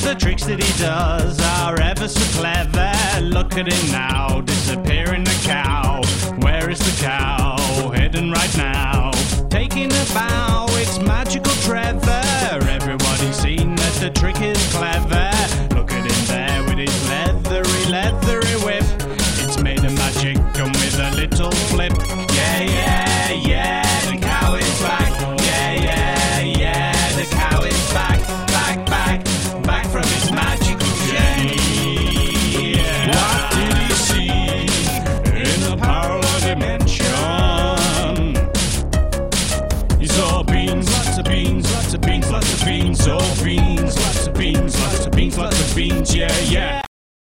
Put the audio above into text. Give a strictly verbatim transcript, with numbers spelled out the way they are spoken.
the tricks that he does are ever so clever. Look at him now, disappearing the cow. Where is the cow? Hidden right now. Taking a bow, it's magical Trevor. Everybody's seen that the trick is clever.